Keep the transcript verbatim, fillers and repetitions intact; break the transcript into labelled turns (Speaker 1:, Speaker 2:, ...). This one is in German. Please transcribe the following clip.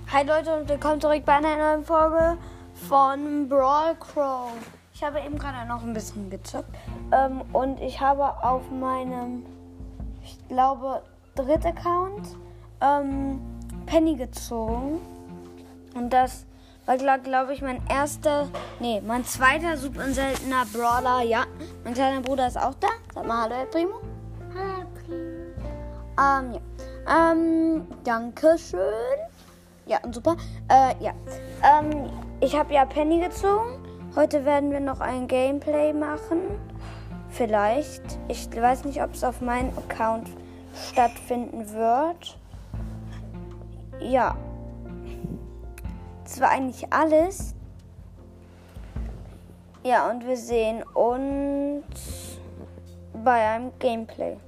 Speaker 1: Hi Leute und willkommen zurück bei einer neuen Folge von Brawl Crow. Ich habe eben gerade noch ein bisschen gezockt ähm, und ich habe auf meinem, ich glaube, dritten Account ähm, Penny gezogen. Und das war, glaube glaub ich, mein erster, nee, mein zweiter super seltener Brawler. Ja, mein kleiner Bruder ist auch da. Sag mal hallo, Herr Primo.
Speaker 2: Hallo, Primo.
Speaker 1: Ähm, ja. Ähm, Dankeschön. Ja, und super. Äh, ja. Ähm, ich habe ja Penny gezogen. Heute werden wir noch ein Gameplay machen. Vielleicht. Ich weiß nicht, ob es auf meinem Account stattfinden wird. Ja. Das war eigentlich alles. Ja, und wir sehen uns bei einem Gameplay.